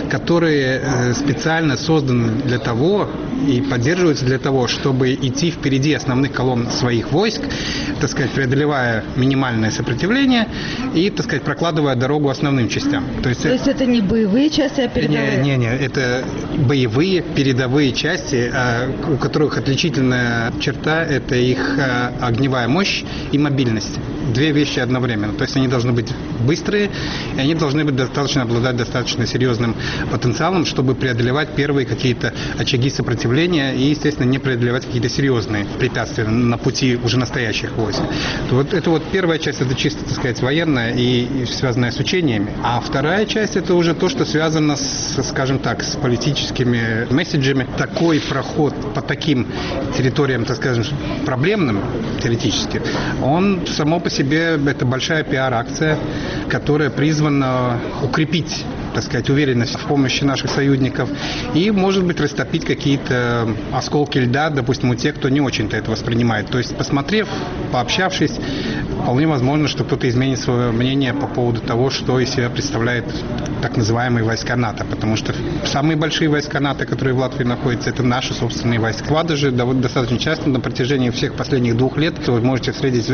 которые специально созданы для того и поддерживаются для того, чтобы идти впереди основных колонн своих войск, так сказать, преодолевая минимальное сопротивление и, так сказать, прокладывая дорогу основным частям. То есть, То есть это не боевые части, а передовые? Не, не, не, это боевые передовые части, у которых отличительная черта – это их огневая мощь и мобильность. Две вещи одновременно. То есть они должны быть быстрые, и они должны быть достаточно обладать достаточно серьезным потенциалом, чтобы преодолевать первые какие-то очаги сопротивления и, естественно, не преодолевать какие-то серьезные препятствия на пути уже настоящих войск. Вот это вот первая часть, это чисто, так сказать, военная и, и связанная с учениями. А вторая часть – это уже то, что связано с, скажем так, с политическими месседжами. Такой проход по таким территориям, так скажем, проблемным теоретически, он само по себе это большая пиар-акция, которая призвана укрепить, так сказать, уверенность в помощи наших союзников и, может быть, растопить какие-то осколки льда, допустим, у тех, кто не очень-то это воспринимает. То есть, посмотрев, пообщавшись, вполне возможно, что кто-то изменит свое мнение по поводу того, что из себя представляет так называемые войска НАТО, потому что самые большие войска НАТО, которые в Латвии находятся, это наши собственные войска. В Ладоже достаточно часто на протяжении всех последних двух лет вы можете встретить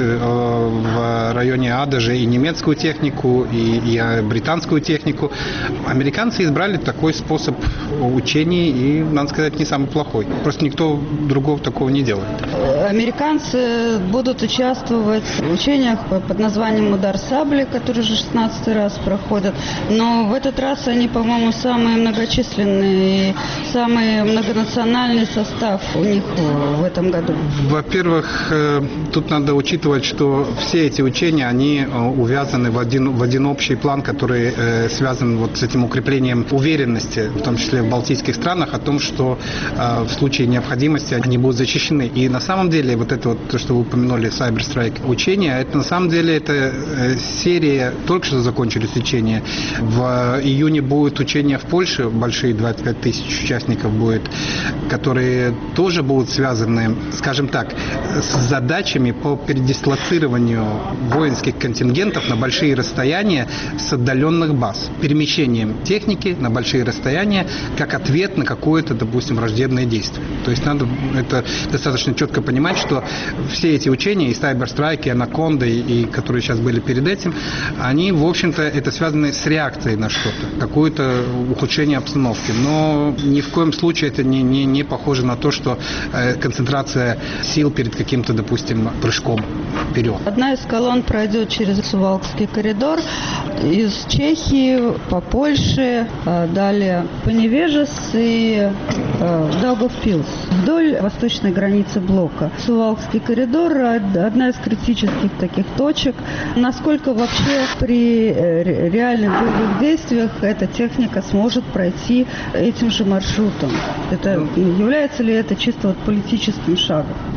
в районе Адажа и немецкую технику, и, и британскую технику. Американцы избрали такой способ учений, и, надо сказать, не самый плохой. Просто никто другого такого не делает. Американцы будут участвовать в учениях под названием «Удар сабли», который уже шестнадцатый раз проходят. Но в этот раз они, по-моему, самые многочисленные и самый многонациональный состав у них в этом году. Во-первых, тут надо учитывать, что все эти учения, они увязаны в один, в один общий план, который связан вот с этим укреплением уверенности, в том числе в балтийских странах, о том, что в случае необходимости они будут защищены. И на самом деле, вот это вот, то, что вы упомянули, Cyber Strike учения, это на самом деле это серия, только что закончились учения. В июне будет учения в Польше, большие двадцать пять тысяч участников будет, которые тоже будут связаны, скажем так, с задачами по передислоцированию воинских контингентов на большие расстояния с отдаленных баз, перемещением техники на большие расстояния как ответ на какое-то, допустим, враждебное действие. То есть надо это достаточно четко понимать, что все эти учения, и Cyber Strike, и Анаконда, и, и которые сейчас были перед этим, они, в общем-то, это связаны с реакцией на что-то, какое-то ухудшение обстановки. Но ни в коем случае это не, не, не похоже на то, что э, концентрация сил перед каким-то, допустим, прыжком вперед. Одна из колонн пройдет через Сувалкский коридор из Чехии по Польше, далее по Невежес и Даугавпилс, вдоль восточной границы блока. Сувалкский коридор – одна из критических таких точек. Насколько вообще при реальных боевых действиях эта техника сможет пройти этим же маршрутом? Это, является ли это чисто вот политическим шагом?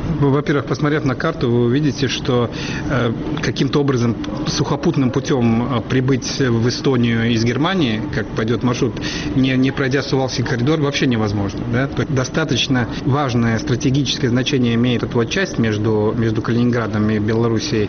Во-первых, посмотрев на карту, вы увидите, что э, каким-то образом сухопутным путем прибыть в Эстонию из Германии, как пойдет маршрут, не, не пройдя Сувалкский коридор, вообще невозможно. Да? То есть достаточно важное стратегическое значение имеет эта вот часть между, между Калининградом и Белоруссией.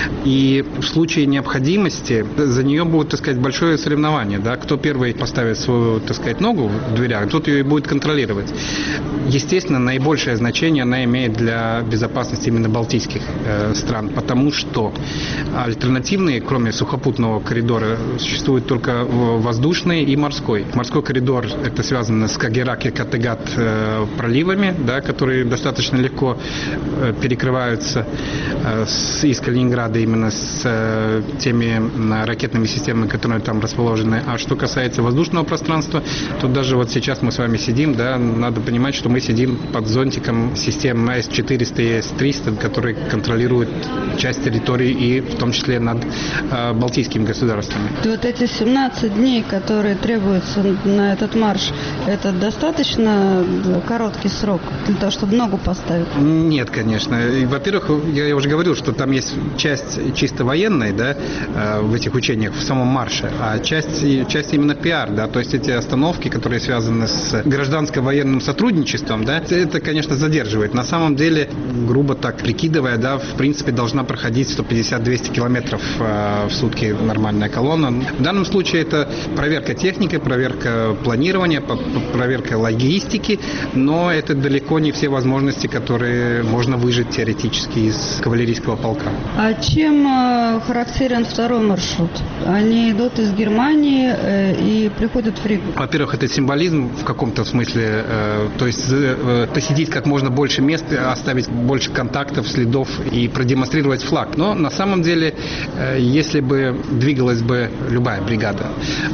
И в случае необходимости за нее будет, так сказать, большое соревнование. Да? Кто первый поставит свою, так сказать, ногу в дверях, тот ее и будет контролировать. Естественно, наибольшее значение она имеет для безопасности именно балтийских э, стран, потому что альтернативные, кроме сухопутного коридора, существуют только воздушный и морской. Морской коридор — это связано с Скагеррак и Каттегат э, проливами, да, которые достаточно легко э, перекрываются э, с, из Калининграда именно с э, теми э, ракетными системами, которые там расположены. А что касается воздушного пространства, то даже вот сейчас мы с вами сидим, да, надо понимать, что мы сидим под зонтиком систем эс четыреста и эс триста, которые контролируют часть территории и в том числе над э, балтийскими государствами. Вот эти семнадцать дней, которые требуются на этот марш, это достаточно короткий срок для того, чтобы ногу поставить? Нет, конечно. И, во-первых, я, я уже говорил, что там есть часть чисто военной, да, э, в этих учениях, в самом марше, а часть, часть именно пиар, да, то есть эти остановки, которые связаны с гражданско-военным сотрудничеством, да, это, конечно, задерживает. На самом деле, грубо так прикидывая, да, в принципе, должна проходить сто пятьдесят - двести километров э, в сутки нормальная колонна. В данном случае это проверка техники, проверка планирования, проверка логистики, но это далеко не все возможности, которые можно выжать теоретически из кавалерийского полка. А чем э, характерен второй маршрут? Они идут из Германии э, и приходят в Ригу. Во-первых, это символизм в каком-то смысле, э, то есть э, посетить как можно больше мест, оставить больше контактов, следов и продемонстрировать флаг. Но на самом деле, э, если бы двигалась бы любая бригада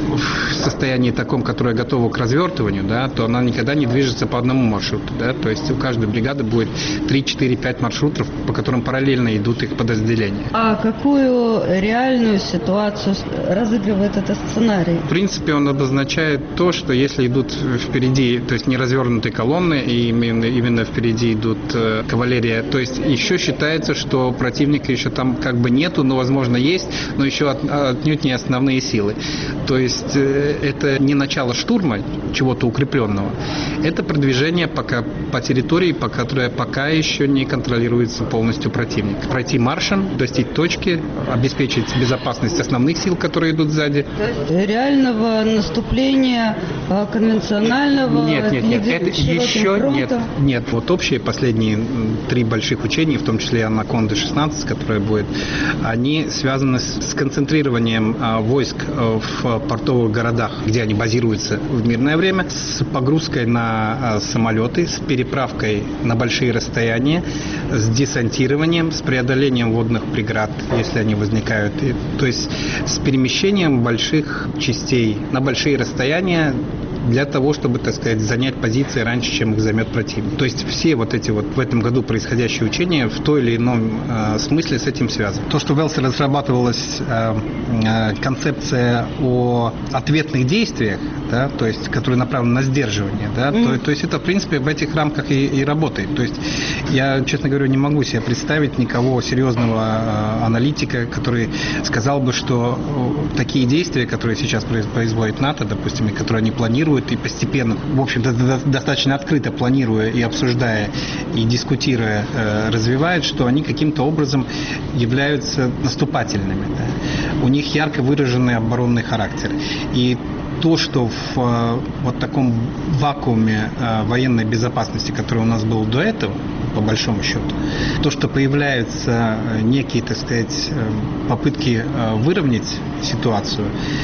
в состоянии таком, которое готово к развертыванию, да, то она никогда не движется по одному маршруту. Да, то есть у каждой бригады будет три, четыре, пять маршрутов, по которым параллельно идут их подразделения. А какую реальную ситуацию разыгрывает этот сценарий? В принципе, он обозначает то, что если идут впереди, то есть не развернутые колонны, и именно, именно впереди идут э, кавалерия, то есть еще считается, что противника еще там как бы нету, но возможно есть, но еще от, отнюдь не основные силы. То есть э, это не начало штурма чего-то укрепленного, это продвижение пока по территории, по которой пока еще не контролируется полностью противник. Пройти маршем, достичь точки, обеспечить безопасность основных сил, которые идут сзади. Реального наступления конвенционального? Нет, нет, нет, это еще нет. Нет, вот общие последние три больших учения, в том числе Анаконда шестнадцать, которая будет, они связаны с концентрированием войск в портовых городах, где они базируются в мирное время, с погрузкой на самолеты, с переправкой на большие расстояния, с десантированием, с преодолением водных преград, если они возникают. То есть с перемещением больших частей на большие расстояния для того, чтобы, так сказать, занять позиции раньше, чем их займет противник. То есть все вот эти вот в этом году происходящие учения в той или ином э, смысле с этим связаны. То, что в Велсе разрабатывалась э, э, концепция о ответных действиях, да, то есть, которые направлены на сдерживание, да, mm. то, то есть это, в принципе, в этих рамках и, и работает. То есть я, честно говоря, не могу себе представить никого серьезного э, аналитика, который сказал бы, что такие действия, которые сейчас производит НАТО, допустим, и которые они планируют, и постепенно, в общем-то, достаточно открыто планируя и обсуждая, и дискутируя, э, развивают, что они каким-то образом являются наступательными. Да? У них ярко выраженный оборонный характер. И то, что в э, вот таком вакууме э, военной безопасности, который у нас был до этого, по большому счету, то, что появляются некие, так сказать, попытки э, выровнять ситуацию,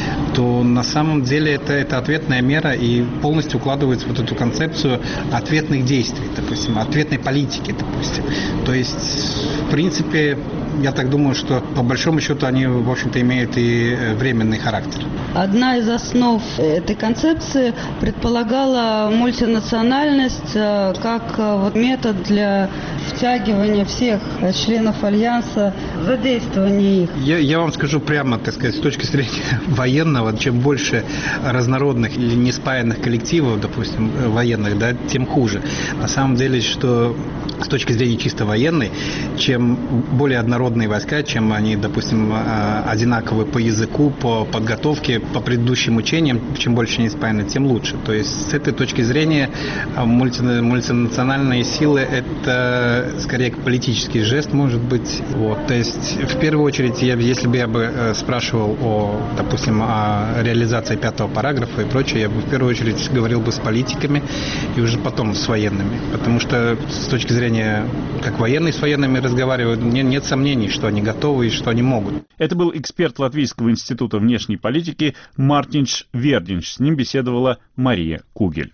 то на самом деле это, это ответная мера и полностью укладывается в вот эту концепцию ответных действий, допустим, ответной политики, допустим. То есть, в принципе, я так думаю, что по большому счету они, в общем-то, имеют и временный характер. Одна из основ этой концепции предполагала мультинациональность как вот метод для втягивание всех членов Альянса, задействование их. Я, я вам скажу прямо, так сказать, с точки зрения военного, чем больше разнородных или неспаянных коллективов, допустим, военных, да, тем хуже. На самом деле, что с точки зрения чисто военной, чем более однородные войска, чем они, допустим, одинаковые по языку, по подготовке, по предыдущим учениям, чем больше они спаяны, тем лучше. То есть с этой точки зрения мульти, мультинациональные силы – это скорее политический жест, может быть. Вот. То есть в первую очередь, я, если бы я бы спрашивал о, допустим, о реализации пятого параграфа и прочее, я бы в первую очередь говорил бы с политиками и уже потом с военными. Потому что с точки зрения, как военные с военными разговаривают, нет, нет сомнений, что они готовы и что они могут. Это был эксперт Латвийского института внешней политики Мартинш Вердинш. С ним беседовала Мария Кугель.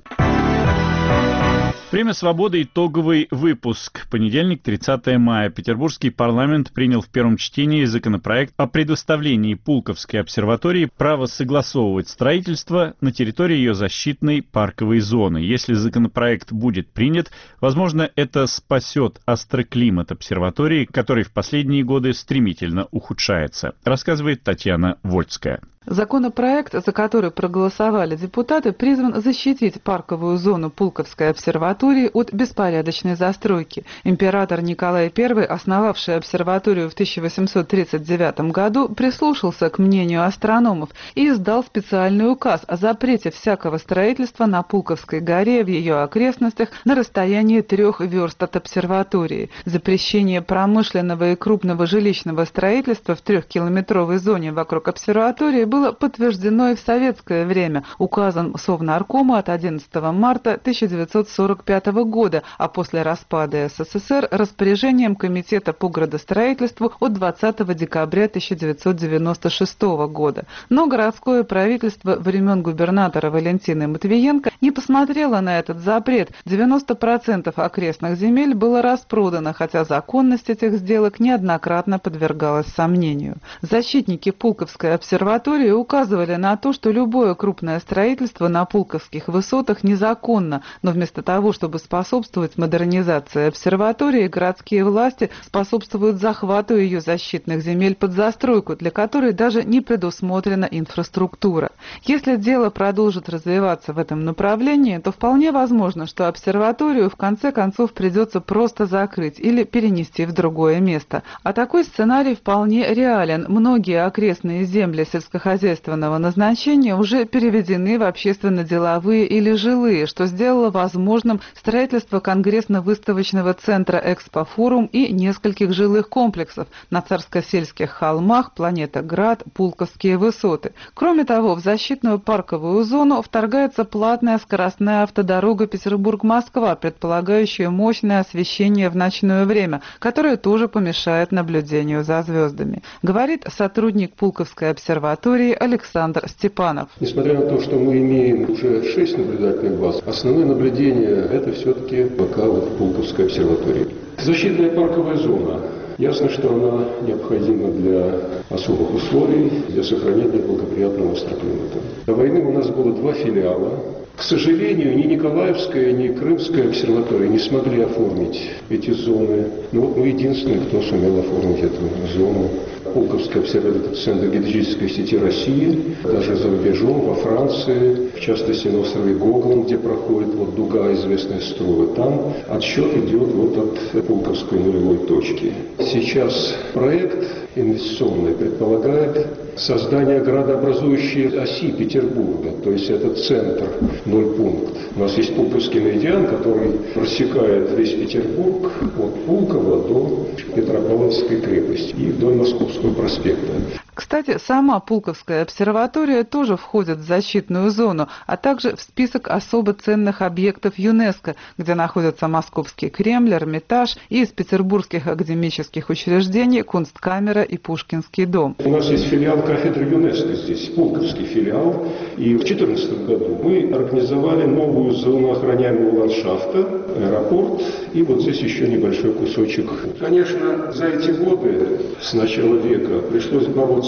Время свободы. Итоговый выпуск. Понедельник, тридцатое мая. Петербургский парламент принял в первом чтении законопроект о предоставлении Пулковской обсерватории права согласовывать строительство на территории ее защитной парковой зоны. Если законопроект будет принят, возможно, это спасет астроклимат обсерватории, который в последние годы стремительно ухудшается, рассказывает Татьяна Вольская. Законопроект, за который проголосовали депутаты, призван защитить парковую зону Пулковской обсерватории от беспорядочной застройки. Император Николай Первый, основавший обсерваторию в тысяча восемьсот тридцать девятом году, прислушался к мнению астрономов и издал специальный указ о запрете всякого строительства на Пулковской горе в ее окрестностях на расстоянии трех верст от обсерватории. Запрещение промышленного и крупного жилищного строительства в трехкилометровой зоне вокруг обсерватории было подтверждено и в советское время указом Совнаркома от одиннадцатого марта тысяча девятьсот сорок пятого года, а после распада СССР распоряжением Комитета по градостроительству от двадцатого декабря тысяча девятьсот девяносто шестого года. Но городское правительство времен губернатора Валентины Матвиенко не посмотрело на этот запрет. девяносто процентов окрестных земель было распродано, хотя законность этих сделок неоднократно подвергалась сомнению. Защитники Пулковской обсерватории указывали на то, что любое крупное строительство на Пулковских высотах незаконно, но вместо того, чтобы способствовать модернизации обсерватории, городские власти способствуют захвату ее защитных земель под застройку, для которой даже не предусмотрена инфраструктура. Если дело продолжит развиваться в этом направлении, то вполне возможно, что обсерваторию в конце концов придется просто закрыть или перенести в другое место. А такой сценарий вполне реален. Многие окрестные земли сельскохозяйственного хозяйственного назначения уже переведены в общественно-деловые или жилые, что сделало возможным строительство конгрессно-выставочного центра «Экспофорум» и нескольких жилых комплексов на Царско-сельских холмах, Планета Град, Пулковские высоты. Кроме того, в защитную парковую зону вторгается платная скоростная автодорога Петербург-Москва, предполагающая мощное освещение в ночное время, которое тоже помешает наблюдению за звездами. Говорит сотрудник Пулковской обсерватории Александр Степанов. Несмотря на то, что мы имеем уже шесть наблюдательных баз, основное наблюдение это все-таки пока вот в Пулковской обсерватории. Защитная парковая зона. Ясно, что она необходима для особых условий, для сохранения благоприятного астроклимата. До войны у нас было два филиала. К сожалению, ни Николаевская, ни Крымская обсерватория не смогли оформить эти зоны. Но вот мы единственные, кто сумел оформить эту зону. Пулковская обсерватория – это центр геодезической сети России, даже за рубежом, во Франции, в частности на острове Гогланд, где проходит вот дуга известная струя. Там отсчет идет вот от Пулковской нулевой точки. Сейчас проект инвестиционный предполагает создание градообразующей оси Петербурга, то есть это центр, ноль пункт. У нас есть Пулковский меридиан, который рассекает весь Петербург от Пулково до Петропавловской крепости и вдоль Московского проспекта. Кстати, сама Пулковская обсерватория тоже входит в защитную зону, а также в список особо ценных объектов ЮНЕСКО, где находятся Московский Кремль, Эрмитаж и из петербургских академических учреждений Кунсткамера и Пушкинский дом. У нас есть филиал кафедры ЮНЕСКО здесь, Пулковский филиал, и в две тысячи четырнадцатом году мы организовали новую зону охраняемого ландшафта, аэропорт, и вот здесь еще небольшой кусочек. Конечно, за эти годы, с начала века, пришлось бороться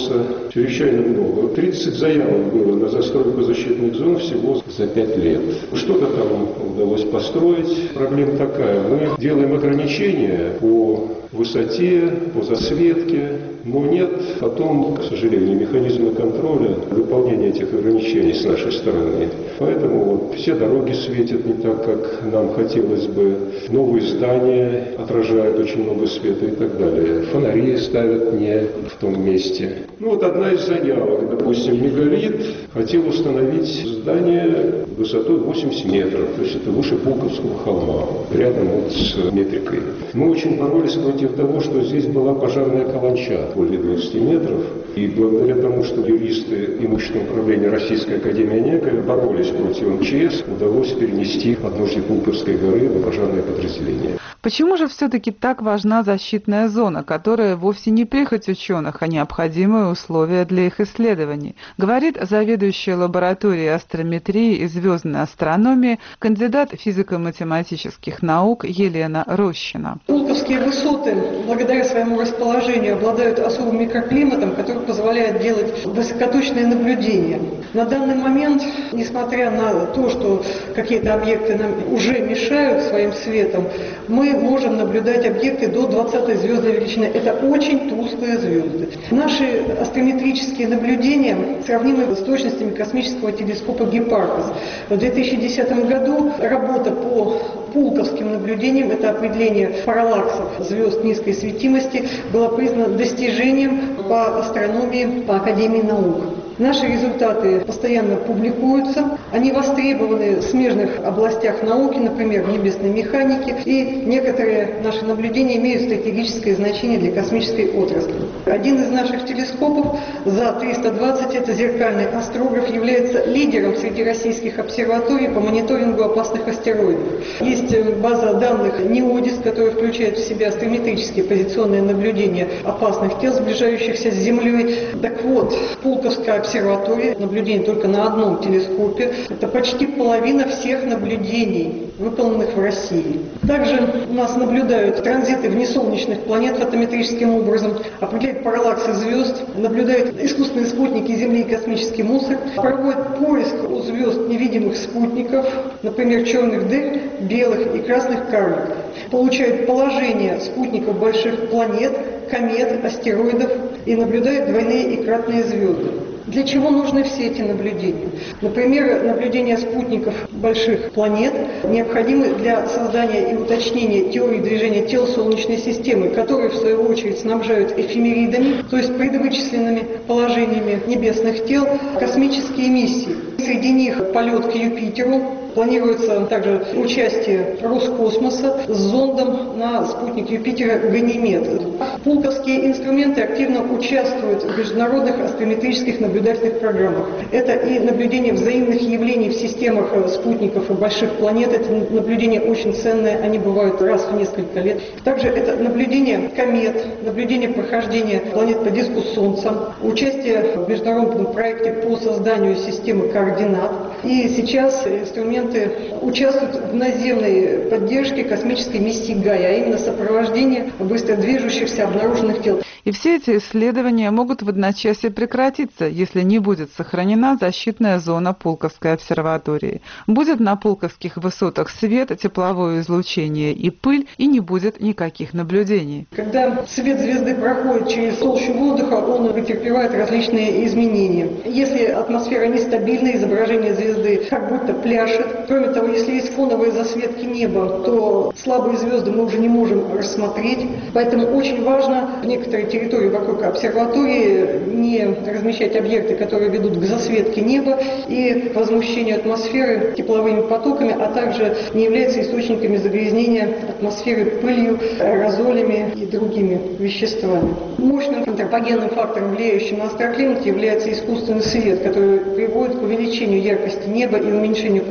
вопроса чрезвычайно много. тридцать заявок было на застройку защитных зон всего за пять лет. Что-то там удалось построить. Проблема такая. Мы делаем ограничения по высоте, по засветке, но нет потом, к сожалению, механизма контроля выполнения этих ограничений с нашей стороны. Поэтому вот, все дороги светят не так, как нам хотелось бы. Новые здания отражают очень много света и так далее. Фонари ставят не в том месте. Ну вот одна из заявок, допустим, Мегалит хотел установить здание высотой восемьдесят метров, то есть это выше Пулковского холма, рядом вот с метрикой. Мы очень боролись против того, что здесь была пожарная каланча более двадцати метров, и благодаря тому, что юристы имущественного управления Российской академии НЕКО боролись против МЧС, удалось перенести подножье Пулковской горы на пожарное подразделение. Почему же все-таки так важна защитная зона, которая вовсе не прихоть ученых, а необходимые условия для их исследований, говорит заведующая лабораторией астрометрии и звездной астрономии, кандидат физико-математических наук Елена Рощина. Пулковские высоты, благодаря своему расположению, обладают особым микроклиматом, который позволяет делать высокоточные наблюдения. На данный момент, несмотря на то, что какие-то объекты нам уже мешают своим светом, мы можем наблюдать объекты до двадцатой звездной величины. Это очень тусклые звезды. Наши астрометрические наблюдения сравнимы с точностями космического телескопа Гипаркос. В две тысячи десятом году работа по пулковским наблюдениям, это определение параллаксов звезд низкой светимости, была признана достижением по астрономии по Академии наук. Наши результаты постоянно публикуются, они востребованы в смежных областях науки, например, в небесной механике, и некоторые наши наблюдения имеют стратегическое значение для космической отрасли. Один из наших телескопов за триста двадцать, это зеркальный астрограф, является лидером среди российских обсерваторий по мониторингу опасных астероидов. Есть база данных НИОДИС, которая включает в себя астрометрические позиционные наблюдения опасных тел, сближающихся с Землей. Так вот, Пулковская обсерватория, наблюдений только на одном телескопе, это почти половина всех наблюдений, выполненных в России. Также у нас наблюдают транзиты внесолнечных планет фотометрическим образом, определяют параллаксы звезд, наблюдают искусственные спутники Земли и космический мусор, проводят поиск у звезд невидимых спутников, например, черных дыр, белых и красных карликов, получают положение спутников больших планет, комет, астероидов и наблюдают двойные и кратные звезды. Для чего нужны все эти наблюдения? Например, наблюдения спутников больших планет необходимы для создания и уточнения теории движения тел Солнечной системы, которые, в свою очередь, снабжают эфемеридами, то есть предвычисленными положениями небесных тел, космические миссии. Среди них полет к Юпитеру. Планируется также участие Роскосмоса с зондом на спутник Юпитера Ганимед. Пулковские инструменты активно участвуют в международных астрометрических наблюдательных программах. Это и наблюдение взаимных явлений в системах спутников и больших планет. Это наблюдения очень ценные, они бывают раз в несколько лет. Также это наблюдение комет, наблюдение прохождения планет по диску Солнца, участие в международном проекте по созданию системы координат. И сейчас инструменты участвуют в наземной поддержке космической миссии Гая, а именно сопровождение быстро движущихся обнаруженных тел. И все эти исследования могут в одночасье прекратиться, если не будет сохранена защитная зона Пулковской обсерватории. Будет на пулковских высотах свет, тепловое излучение и пыль, и не будет никаких наблюдений. Когда свет звезды проходит через толщу воздуха, он претерпевает различные изменения. Если атмосфера нестабильна, изображение звезды как будто пляшет. Кроме того, если есть фоновые засветки неба, то слабые звезды мы уже не можем рассмотреть. Поэтому очень важно в некоторые территории вокруг обсерватории не размещать объекты, которые ведут к засветке неба и к возмущению атмосферы тепловыми потоками, а также не являются источниками загрязнения атмосферы пылью, аэрозолями и другими веществами. Мощным антропогенным фактором, влияющим на астроклимат, является искусственный свет, который приводит к увеличению яркости неба и уменьшению проницающей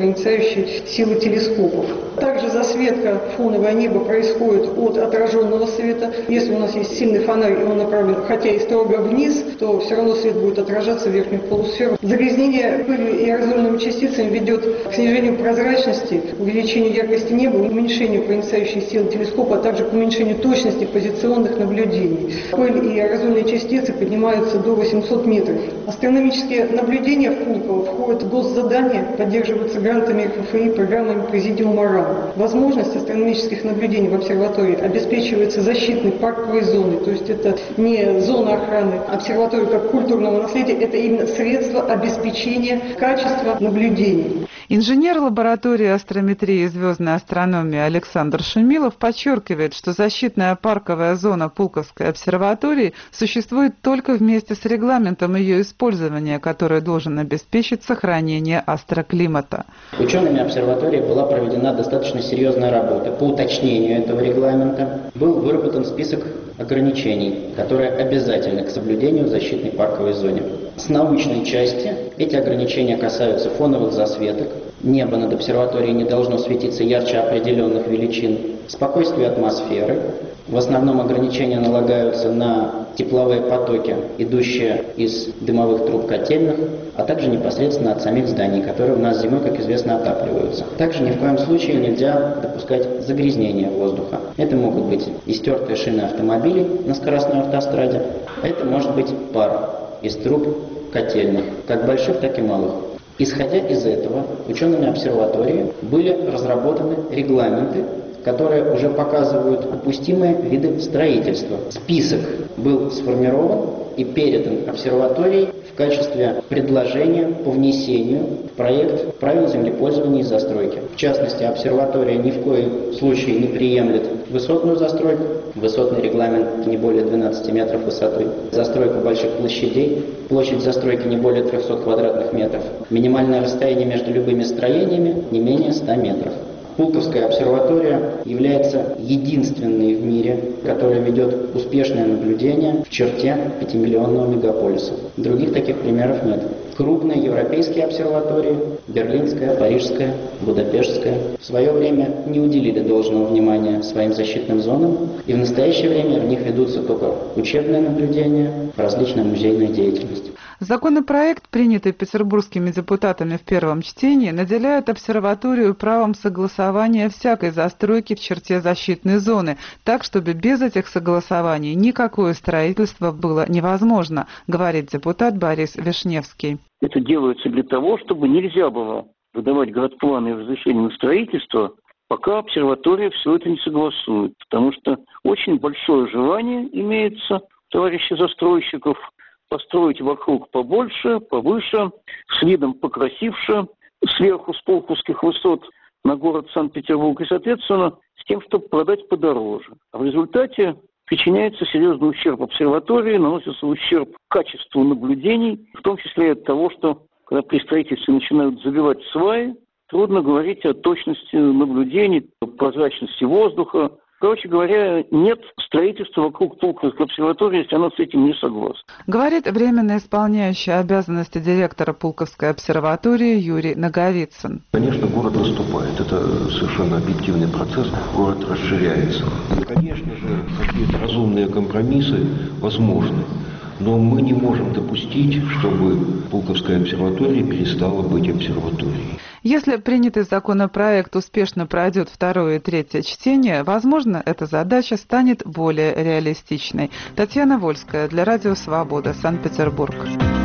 подавляющей силы телескопов. Также засветка фоновое небо происходит от отраженного света. Если у нас есть сильный фонарь, и он направлен, хотя и строго вниз, то все равно свет будет отражаться в верхнюю полусферу. Загрязнение пылью и аэрозольными частицами ведет к снижению прозрачности, увеличению яркости неба, уменьшению проницающей силы телескопа, а также к уменьшению точности позиционных наблюдений. Пыль и аэрозольные частицы поднимаются до восьмисот метров. Астрономические наблюдения в Пулково входят в госзадания, поддерживаются грантами эр эф эф и, программами Президиума РАН. Возможность астрономических наблюдений в обсерватории обеспечивается защитной парковой зоной, то есть это не зона охраны обсерватории как культурного наследия, это именно средство обеспечения качества наблюдений. Инженер лаборатории астрометрии и звездной астрономии Александр Шумилов подчеркивает, что защитная парковая зона Пулковской обсерватории существует только вместе с регламентом ее использования, который должен обеспечить сохранение астроклимата. Учеными обсерватории была проведена достаточно серьезная работа по уточнению этого регламента. Был выработан список ограничений, которые обязательны к соблюдению в защитной парковой зоне. С научной части эти ограничения касаются фоновых засветок. Небо над обсерваторией не должно светиться ярче определенных величин. Спокойствие атмосферы. В основном ограничения налагаются на тепловые потоки, идущие из дымовых труб котельных, а также непосредственно от самих зданий, которые у нас зимой, как известно, отапливаются. Также ни в коем случае нельзя допускать загрязнения воздуха. Это могут быть истертые шины автомобилей на скоростной автостраде, а это может быть пар из труб котельных, как больших, так и малых. Исходя из этого, учеными обсерватории были разработаны регламенты, которые уже показывают допустимые виды строительства. Список был сформирован и передан обсерваторией в качестве предложения по внесению в проект правил землепользования и застройки. В частности, обсерватория ни в коем случае не приемлет высотную застройку, высотный регламент не более двенадцати метров высотой, застройку больших площадей, площадь застройки не более трехсот квадратных метров, минимальное расстояние между любыми строениями не менее ста метров. Пулковская обсерватория является единственной в мире, которая ведет успешное наблюдение в черте пятимиллионного мегаполиса. Других таких примеров нет. Крупные европейские обсерватории, берлинская, парижская, будапештская, в свое время не уделили должного внимания своим защитным зонам, и в настоящее время в них ведутся только учебные наблюдения, различная музейная деятельность. Законопроект, принятый петербургскими депутатами в первом чтении, наделяет обсерваторию правом согласования всякой застройки в черте защитной зоны, так, чтобы без этих согласований никакое строительство было невозможно, говорит депутат Борис Вишневский. Это делается для того, чтобы нельзя было выдавать городпланы и разрешения на строительство, пока обсерватория все это не согласует, потому что очень большое желание имеется товарищей застройщиков построить вокруг побольше, повыше, с видом покрасивше, сверху с Пулковских высот на город Санкт-Петербург, и, соответственно, с тем, чтобы продать подороже. А в результате причиняется серьезный ущерб обсерватории, наносится ущерб качеству наблюдений, в том числе и от того, что когда при строительстве начинают забивать сваи, трудно говорить о точности наблюдений, о прозрачности воздуха. Короче говоря, нет строительства вокруг Пулковской обсерватории, если она с этим не согласна. Говорит временно исполняющий обязанности директора Пулковской обсерватории Юрий Наговицын. Конечно, город наступает. Это совершенно объективный процесс. Город расширяется. И, конечно же, какие-то разумные компромиссы возможны. Но мы не можем допустить, чтобы Пулковская обсерватория перестала быть обсерваторией. Если принятый законопроект успешно пройдет второе и третье чтение, возможно, эта задача станет более реалистичной. Татьяна Вольская для Радио Свобода, Санкт-Петербург.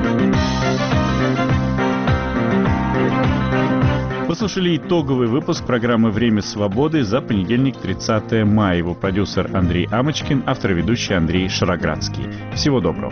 Послушали итоговый выпуск программы «Время свободы» за понедельник, тридцатое мая. Его продюсер Андрей Амочкин, автор и ведущий Андрей Шароградский. Всего доброго.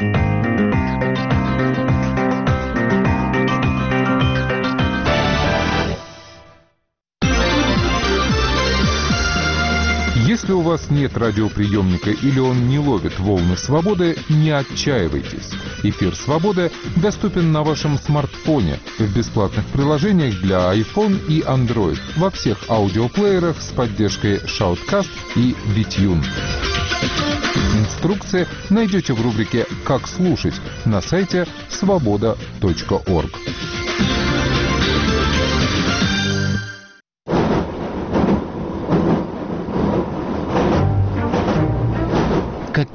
Если у вас нет радиоприемника или он не ловит волны свободы, не отчаивайтесь. Эфир «Свобода» доступен на вашем смартфоне в бесплатных приложениях для iPhone и Android во всех аудиоплеерах с поддержкой Shoutcast и Bitune. Инструкции найдете в рубрике «Как слушать» на сайте свобода точка орг.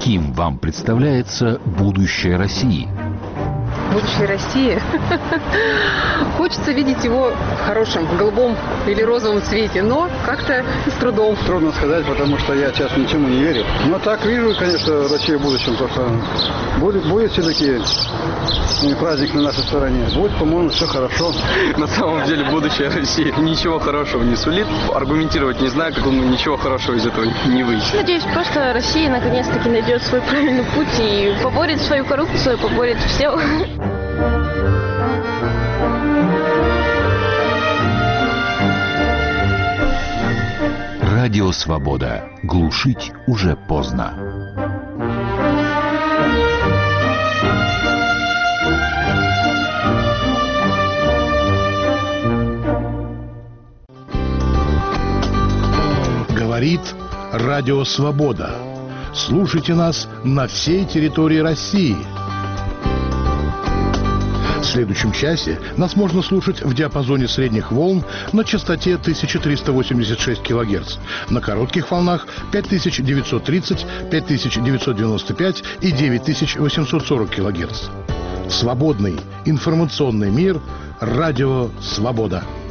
Каким вам представляется будущее России? Будущее России. Хочется видеть его в хорошем, в голубом или розовом цвете, но как-то с трудом. Трудно сказать, потому что я сейчас ничему не верю. Но так вижу, конечно, Россию в будущем, то что будет, будет все-таки праздник на нашей стороне. Будет, по-моему, все хорошо. На самом деле будущее России ничего хорошего не сулит. Аргументировать не знаю, как он ничего хорошего из этого не выйдет. Надеюсь, просто Россия наконец-таки найдет свой правильный путь и поборет свою коррупцию, поборет все. Радио «Свобода». Глушить уже поздно. Говорит Радио «Свобода». Слушайте нас на всей территории России. В следующем часе нас можно слушать в диапазоне средних волн на частоте тысяча триста восемьдесят шесть килогерц, на коротких волнах пять тысяч девятьсот тридцать, пять тысяч девятьсот девяносто пять и девять тысяч восемьсот сорок килогерц. Свободный информационный мир. Радио «Свобода».